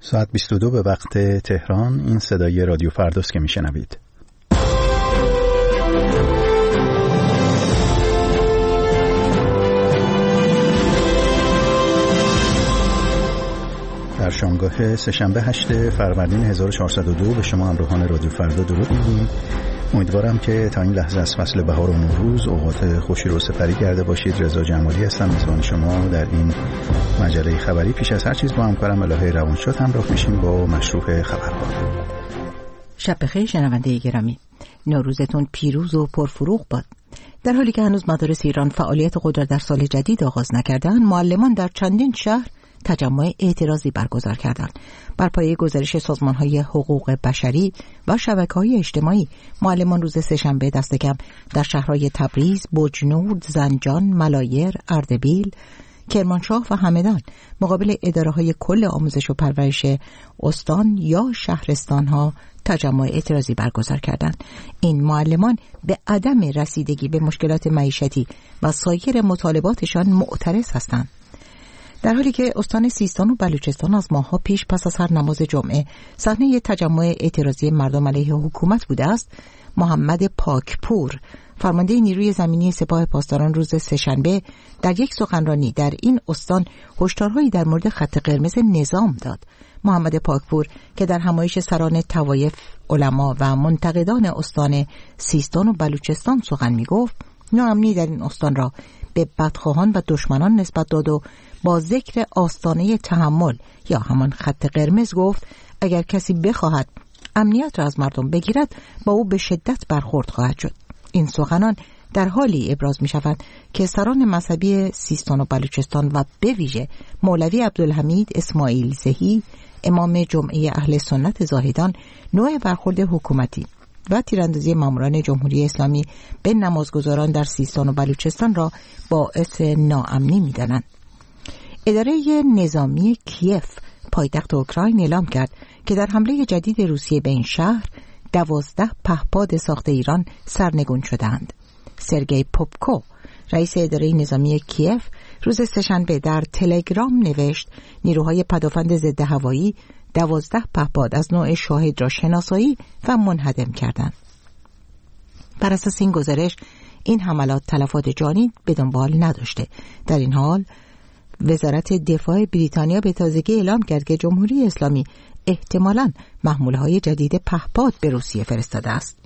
ساعت 22 به وقت تهران. این صدای رادیو فرداست که میشنوید. در شامگاه سه‌شنبه 8 فروردین 1402 به شما همراهان رادیو فردا درود میگیم. امیدوارم که تا این لحظه از فصل بهار و نوروز اوقات خوشی رو سپری کرده باشید. رضا جمالی هستم میزبان شما در این مجله خبری. پیش از هر چیز با همکارم الهه روانشاد همراه میشیم با مشروع خبرها. شب بخیر شنونده گرامی، نوروزتون پیروز و پرفروغ باد. در حالی که هنوز مدارس ایران فعالیت خود را در سال جدید آغاز نکردند، معلمان در چندین شهر تجمع اعتراضی برگزار کردند. بر پایه گزارش سازمان‌های حقوق بشری و شبکه‌های اجتماعی، معلمان روز سه‌شنبه دست کم در شهرهای تبریز، بجنورد، زنجان، ملایر، اردبیل، کرمانشاه و همدان مقابل اداره‌های کل آموزش و پرورش استان یا شهرستان‌ها تجمع اعتراضی برگزار کردند. این معلمان به عدم رسیدگی به مشکلات معیشتی و سایر مطالباتشان معترض هستند. در حالی که استان سیستان و بلوچستان از ماه‌ها پیش پس از هر نماز جمعه صحنه تجمع اعتراضی مردم علیه حکومت بوده است، محمد پاکپور، فرمانده نیروی زمینی سپاه پاسداران، روز سه‌شنبه در یک سخنرانی در این استان هشدارهایی در مورد خط قرمز نظام داد. محمد پاکپور که در همایش سران طوایف، علما و منتقدان استان سیستان و بلوچستان سخن می‌گفت، ناامنی در این استان را به بدخواهان و دشمنان نسبت داد و با ذکر آستانه تحمل یا همان خط قرمز گفت اگر کسی بخواهد امنیت را از مردم بگیرد با او به شدت برخورد خواهد شد. این سخنان در حالی ابراز می شود که سران مذهبی سیستان و بلوچستان و به ویژه مولوی عبدالحمید اسماعیل زهی، امام جمعه اهل سنت زاهدان، نوع برخورد حکومتی و تیراندازی ماموران جمهوری اسلامی به نمازگزاران در سیستان و بلوچستان را باعث ناامنی می دانند. اداره نظامی کیف پایتخت اوکراین اعلام کرد که در حمله جدید روسیه به این شهر 12 پهپاد ساخت ایران سرنگون شدند. سرگئی پوپکو، رئیس اداره نظامی کیف، روز سه‌شنبه در تلگرام نوشت نیروهای پدافند ضد هوایی 12 پهپاد از نوع شاهد را شناسایی و منهدم کردند. بر اساس این گزارش این حملات تلفات جانی به دنبال نداشته. در این حال وزارت دفاع بریتانیا به تازگی اعلام کرد که جمهوری اسلامی احتمالاً محموله‌های جدید پهپاد به روسیه فرستاده است.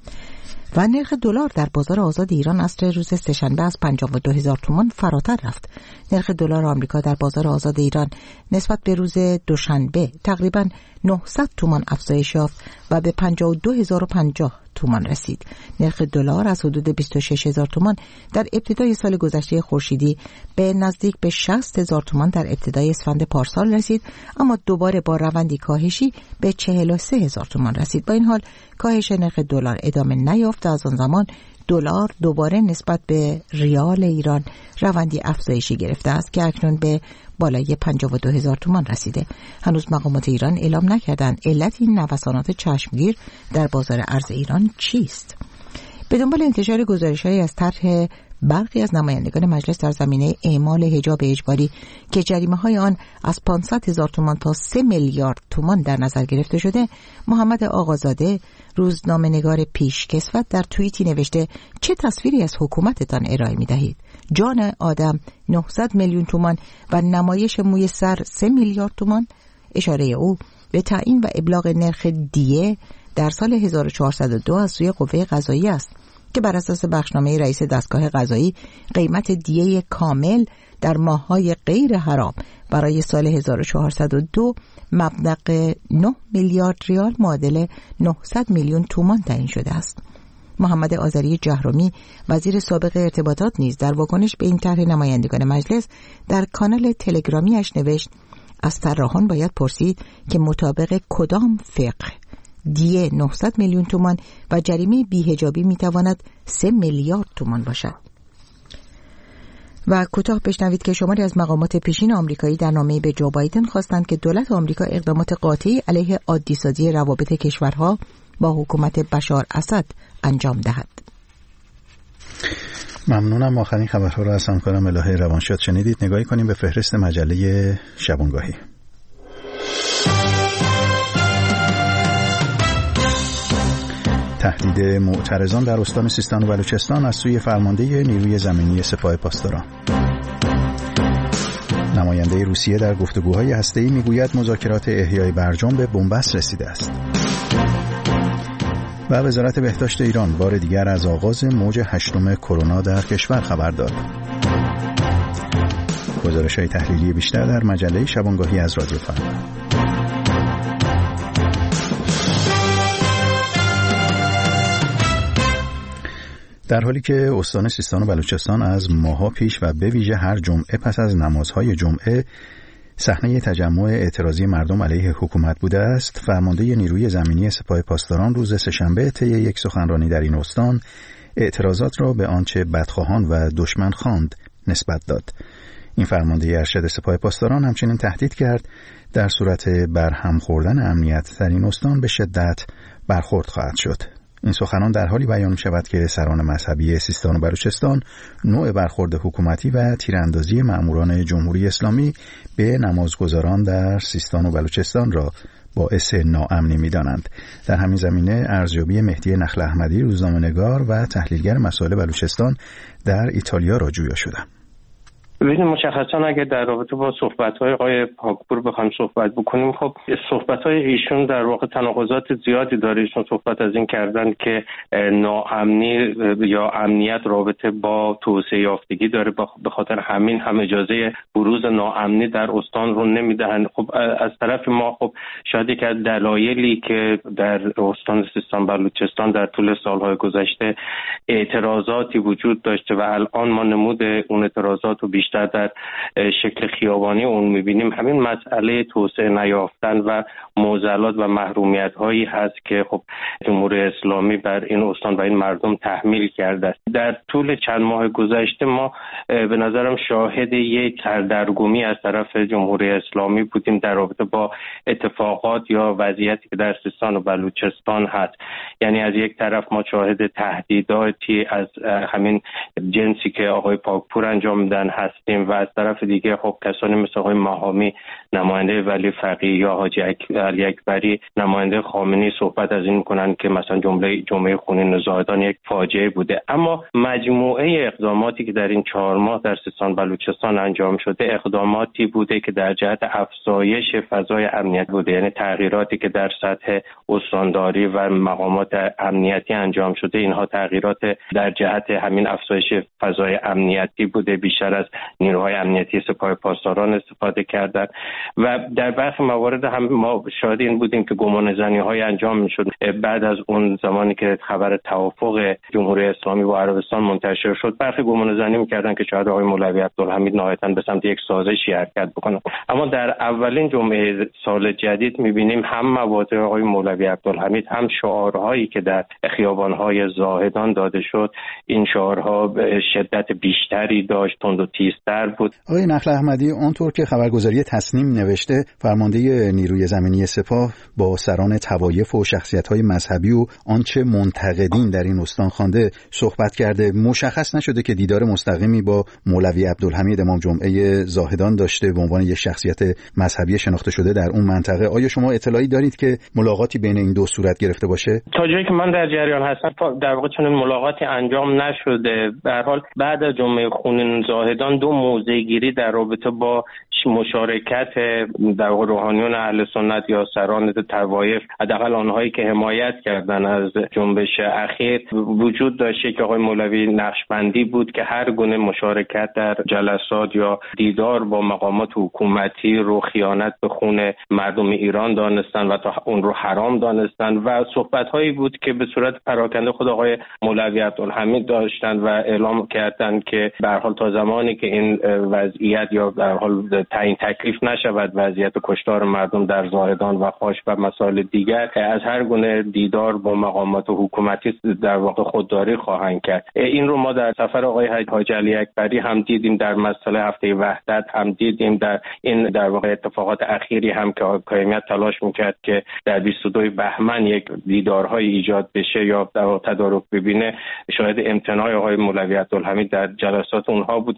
و نرخ دلار در بازار آزاد ایران عصر روز سه‌شنبه از 52,000 تومان فراتر رفت. نرخ دلار آمریکا در بازار آزاد ایران نسبت به روز دوشنبه تقریباً 900 تومان افزایش یافت و به 52,050 تومان رسید. نرخ دلار از حدود 26,000 تومان در ابتدای سال گذشته خورشیدی به نزدیک به 60,000 تومان در ابتدای اسفند پارسال رسید، اما دوباره با روندی کاهشی به 43,000 تومان رسید. با این حال کاهش نرخ دلار ادامه نیافت و از آن زمان دلار دوباره نسبت به ریال ایران روندی افزایشی گرفته است که اکنون به بالای 52,000 تومان رسیده. هنوز مقامات ایران اعلام نکردند علت این نوسانات چشمگیر در بازار ارز ایران چیست. به دنبال انتشار گزارش‌هایی از طرح برخی از نمایندگان مجلس در زمینه اعمال حجاب اجباری که جریمه‌های آن از 500,000 تومان تا 3 میلیارد تومان در نظر گرفته شده، محمد آقازاده، روزنامه‌نگار پیشکسوت، در توییتی نوشته چه تصویری از حکومتتان ارائه می‌دهید؟ جان آدم 900 میلیون تومان و نمایش موی سر 3 میلیارد تومان. اشاره او به تعیین و ابلاغ نرخ دیه در سال 1402 از سوی قوه قضاییه است که بر اساس بخشنامه رئیس دستگاه قضایی قیمت دیه کامل در ماه‌های غیر حرام برای سال 1402 مبلغ 9 میلیارد ریال معادل 900 میلیون تومان تعیین شده است. محمد آذری جهرمی، وزیر سابق ارتباطات، نیز در واکنش به این طرح نمایندگان مجلس در کانال تلگرامیش نوشت از طراحان باید پرسید که مطابق کدام فقه دیه 900 میلیون تومان و جریمه بی‌حجابی میتواند 3 میلیارد تومان باشد. و کوتاه بشنوید که شماری از مقامات پیشین آمریکایی در نامه‌ای به جو بایدن خواستند که دولت آمریکا اقدامات قاطعی علیه عادی‌سازی روابط کشورها با حکومت بشار اسد انجام دهد. ممنونم. آخرین خبرها را از همکارم الهه روانشاد شنیدید. نگاهی کنیم به فهرست مجله شبانگاهی. تهدید معترضان در استان سیستان و بلوچستان از سوی فرمانده نیروی زمینی سپاه پاسداران. نماینده روسیه در گفتگوهای هسته‌ای میگوید مذاکرات احیای برجام به بنبست رسیده است. و وزارت بهداشت ایران بار دیگر از آغاز موج 8 کرونا در کشور خبر داد. گزارش‌های تحلیلی بیشتر در مجله شبانگاهی از رادیو فردا. در حالی که استان سیستان و بلوچستان از ماه‌ها پیش و به ویژه هر جمعه پس از نمازهای جمعه صحنه تجمع اعتراضی مردم علیه حکومت بوده است، فرمانده نیروی زمینی سپاه پاسداران روز سه‌شنبه طی یک سخنرانی در این استان اعتراضات را به آنچه بدخواهان و دشمن خواند نسبت داد. این فرمانده ارشد سپاه پاسداران همچنین تهدید کرد در صورت برهم خوردن امنیت در این استان به شدت برخورد خواهد شد. این سخنان در حالی بیان می شود که سران مذهبی سیستان و بلوچستان نوع برخورد حکومتی و تیراندازی مأموران جمهوری اسلامی به نمازگزاران در سیستان و بلوچستان را باعث ناامنی می دانند. در همین زمینه ارزیابی مهدی نخل احمدی روزنامه‌نگار و تحلیلگر مسائل بلوچستان در ایتالیا را جویا شدم. ببینید مشخصا اگه در رابطه با صحبت‌های آقای پاکپور بخوایم صحبت بکنیم، خب صحبت‌های ایشون در واقع تناقضات زیادی داره. ایشون صحبت از این کردن که ناامنی یا امنیت رابطه با توسعه یافتگی داره، به خاطر همین هم اجازه بروز ناامنی در استان رو نمیدهن. خب از طرف ما خب شاید یک از دلایلی که در استان سیستان بلوچستان در طول سال‌های گذشته اعتراضاتی وجود داشته و الان ما نمود اون اعتراضات رو بیشتر در شکل خیابانی اون میبینیم، همین مسئله توسعه نیافتن و معضلات و محرومیت هایی هست که خب جمهوری اسلامی بر این استان و این مردم تحمیل کرده است. در طول چند ماه گذشته ما به نظرم شاهد یک سردرگمی از طرف جمهوری اسلامی بودیم در رابطه با اتفاقات یا وضعیتی که در سیستان و بلوچستان هست. یعنی از یک طرف ما شاهد تهدیداتی از همین جنسی که آقای پاکپور انجام میدن هستیم و از طرف دیگه خب کسانی مثل آقای ماهامی نماینده ولی فقیه یا حاجی علی اکبری نماینده خامنه‌ای صحبت از این میکنن که مثلا جمعه خونین زاهدان یک فاجعه بوده. اما مجموعه اقداماتی که در این 4 ماه در سیستان بلوچستان انجام شده اقداماتی بوده که در جهت افزایش فضای امنیت بوده، یعنی تغییراتی که در سطح استانداری و مقامات امنیتی انجام شده، اینها تغییرات در جهت همین افزایش فضای امنیتی بوده. بیشتر از نیروهای امنیتی سپاه پاسداران استفاده کردند و در برخی موارد هم ما شاهد این بودیم که گمانه‌زنی‌های انجام می‌شد. بعد از اون زمانی که خبر توافق جمهوری اسلامی با عربستان منتشر شد، برخی گمانه‌زنی می‌کردند که شاید آقای مولوی عبدالحمید نهایتاً به سمت یک سازشی حرکت بکنه. اما در اولین جمعه سال جدید می‌بینیم هم مواضع آقای مولوی عبدالحمید هم شعارهایی که در خیابان‌های زاهدان داده شد، این شعارها به شدت بیشتری داشت، تند و تیزتر بود. آقای نخل احمدی، آنطور که خبرگزاری تصنیم نوشته، فرمانده نیروی زمینی سپاه با سران طوایف و شخصیت‌های مذهبی و آنچه منتقدین در این استان خوانده صحبت کرده. مشخص نشده که دیدار مستقیمی با مولوی عبدالحمید امام جمعه زاهدان داشته به عنوان یک شخصیت مذهبی شناخته شده در اون منطقه. آیا شما اطلاعی دارید که ملاقاتی بین این دو صورت گرفته باشه؟ تا جایی که من در جریان هستم در واقع چنین ملاقاتی انجام نشده. به هر حال بعد از جمعه خونین زاهدان دو موضع‌گیری در رابطه با مشارکت در واقع روحانیون اهل سنت یا سران طوایف، حداقل آنهایی که حمایت کردن از جنبش اخیر، وجود داشته که آقای مولوی نقشبندی بود که هر گونه مشارکت در جلسات یا دیدار با مقامات حکومتی رو خیانت به خون مردم ایران دانستن و تا اون رو حرام دانستن و صحبت‌هایی بود که به صورت پراکنده خود آقای مولوی عبدالحمید داشتن و اعلام کردند که به هر حال تا زمانی که این وضعیت یا در حال تعیین تکلیف نشود وضعیت کشتار مردم در زاهدان و خاش و مسائل دیگر، از هر گونه دیدار با مقامات حکومتی در واقع خودداری خواهند کرد. این رو ما در سفر آقای حاجی علی اکبری هم دیدیم، در مسئله هفته وحدت هم دیدیم، در این در واقع اتفاقات اخیری هم که حکومت تلاش میکرد که در 22 بهمن یک دیدارهای ایجاد بشه یا در تدارک ببینه، شاهد امتناع آقای مولوی عبدالحمید در جلسات اونها بودیم و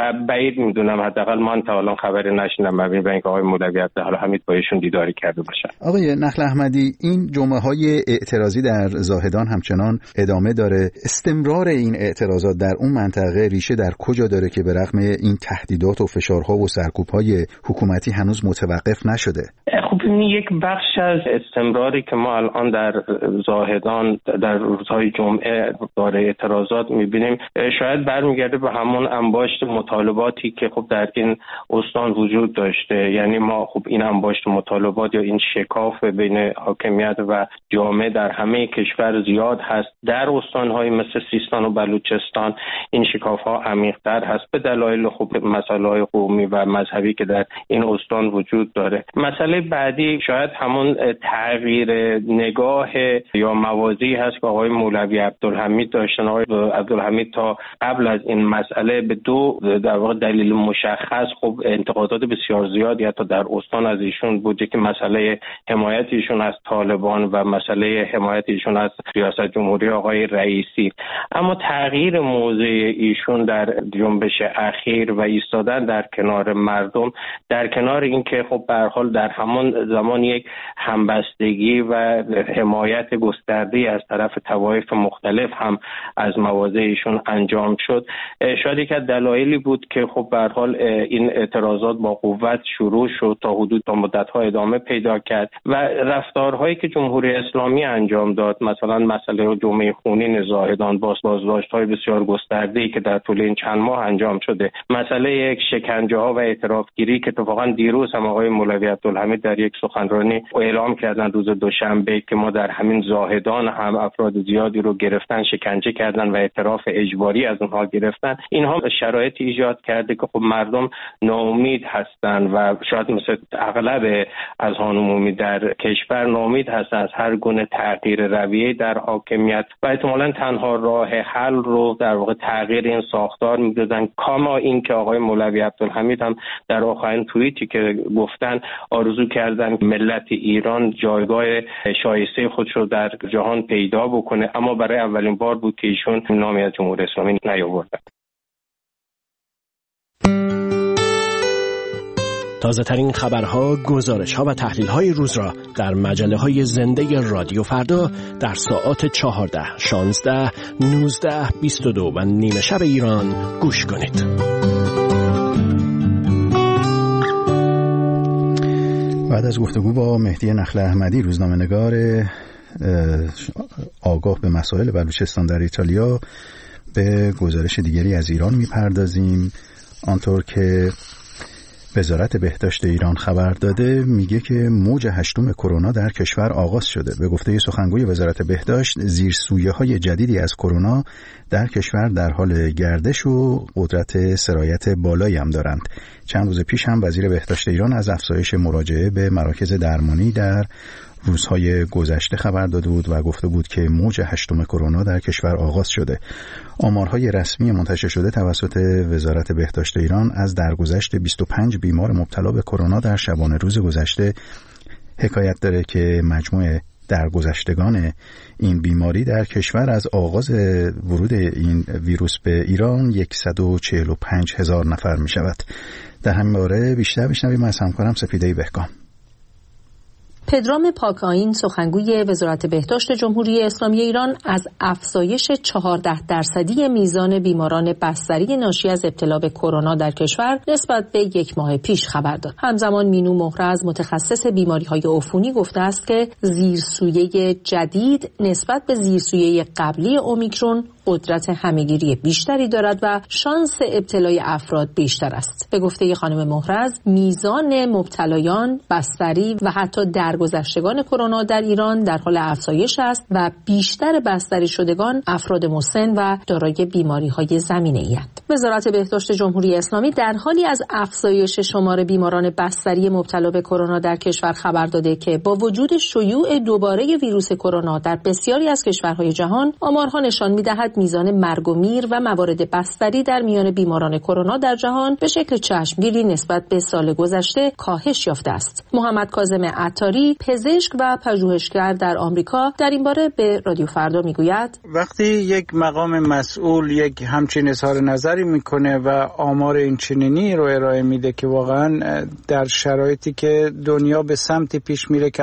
بعید میدونم، حداقل من تا الان خبری نشنیدم مبنی بر اینکه آقای مولوی عبدالحمید با ایشون دیداری کرده باشن. آقای نخل احمدی، این جمعه‌های اعتراضی در زاهدان همچنان ادامه داره. استمرار این اعتراضات در اون منطقه ریشه در کجا داره که به رغم این تهدیدات و فشارها و سرکوب‌های حکومتی هنوز متوقف نشده؟ خب این یک بخش از استمراری که ما الان در زاهدان در روزهای جمعه داره اعتراضات می‌بینیم شاید برمیگرده به همون انباشت مطالباتی که خب در این استان وجود داشته. یعنی ما خب این انباشت مطالبات یا این شکاف بین حاکمیت و جامعه در همه کشور زیاد هست. در استان‌های مثل سیستان و بلوچستان این شکاف‌ها عمیق‌تر هست به دلایل خب مسائل قومی و مذهبی که در این استان وجود داره. مسئله بعدی شاید همون تغییر نگاه یا موازی هست که آقای مولوی عبدالحمید داشتن. آقای عبدالحمید تا قبل از این مسئله به دو در واقع دلیل مشخص خب انتقادات بسیار زیادی حتی در استان از ایشون بود که مسئله حمایت ایشون از طالبان و مسئله حمایت ایشون از ریاست جمهوری آقای رئیسی. اما تغییر موضع ایشون در جنبش اخیر و ایستادن در کنار مردم، در کنار اینکه خب به هر حال در همون زمان یک همبستگی و حمایت گسترده از طرف طوایف مختلف هم از مواضع ایشون انجام شد، شاید یک از دلایلی بود که خب به هر حال این اعتراضات با قوت شروع شد تا حدود تا مدت‌ها ادامه پیدا کرد و رفتارهایی که جمهوری اسلامی انجام داد، مثلا مسئله جمعه خونین زاهدان، بازداشت‌های بسیار گسترده‌ای که در طول این چند ماه انجام شده، مسئله یک شکنجه‌ها و اعترافگیری که اتفاقا دیروز هم آقای مولوی عبدالحمید در یک سخنرانی اعلام کردن روز دوشنبه که ما در همین زاهدان هم افراد زیادی رو گرفتن، شکنجه کردن و اعتراف اجباری از اونها گرفتن. اینها شرایط ایجاد کرده که خب مردم ناامید هستن و شاید مثل اغلب اذهان عمومی در کشور ناامید هستن از هر گونه تغییر رویه در حاکمیت و احتمالاً تنها راه حل رو در واقع تغییر این ساختار می‌دادن. کما این که آقای مولوی عبدالحمید هم در آخرین توییتی که گفتن آرزو کردن ملت ایران جایگاه شایسته خودش رو در جهان پیدا بکنه، اما برای اولین بار بود که ایشون نامی از جمهوری اسلامی نیاوردن. تازه ترین خبرها، گزارش‌ها و تحلیل‌های روز را در مجله‌های زنده رادیو فردا در ساعات 14، 16، 19، 22 و نیمه شب ایران گوش کنید. بعد از گفتگو با مهدی نخل احمدی، روزنامه‌نگار آگاه به مسائل بلوچستان در ایتالیا، به گزارش دیگری از ایران می‌پردازیم. آنطور که وزارت بهداشت ایران خبر داده، میگه که موج 8 کرونا در کشور آغاز شده. به گفته سخنگوی وزارت بهداشت، زیرسویه‌های جدیدی از کرونا در کشور در حال گردش و قدرت سرایت بالایی هم دارند. چند روز پیش هم وزیر بهداشت ایران از افزایش مراجعه به مراکز درمانی در روزهای گذشته خبر داده بود و گفته بود که موج 8 کرونا در کشور آغاز شده. آمارهای رسمی منتشر شده توسط وزارت بهداشت ایران از درگذشت 25 بیمار مبتلا به کرونا در شبانه روز گذشته حکایت داره که مجموع درگذشتگان این بیماری در کشور از آغاز ورود این ویروس به ایران 145,000 نفر می شود. در همین باره بیشتر بشنویم از همکارم سپیده بهکام. پدرام پاک‌آیین، سخنگوی وزارت بهداشت جمهوری اسلامی ایران، از افزایش 14% میزان بیماران بستری ناشی از ابتلا به کرونا در کشور نسبت به 1 ماه پیش خبر داد. همزمان مینو مهرز، متخصص بیماری‌های عفونی، گفته است که زیرسویه جدید نسبت به زیرسویه قبلی اومیکرون قدرت همه‌گیری بیشتری دارد و شانس ابتلای افراد بیشتر است. به گفته خانم مهرز، میزان مبتلایان، بستری و حتی درگذشتگان کرونا در ایران در حال افزایش است و بیشتر بستری شدگان افراد مسن و دارای بیماری‌های زمینه‌ای‌اند. وزارت بهداشت جمهوری اسلامی در حالی از افزایش شمار بیماران بستری مبتلا به کرونا در کشور خبر داده که با وجود شیوع دوباره ویروس کرونا در بسیاری از کشورهای جهان، آمارها نشان می‌دهد می‌گوید میزان مرگ و میر و موارد بستری در میان بیماران کرونا در جهان به شکل چشمگیری نسبت به سال گذشته کاهش یافته است. محمد کاظم عطاری، پزشک و پژوهشگر در آمریکا، در این باره به رادیو فردا میگوید وقتی یک مقام مسئول یک همچین اظهار نظری میکنه و آمار این چنینی رو ارائه میده که واقعا در شرایطی که دنیا به سمتی پیش میره که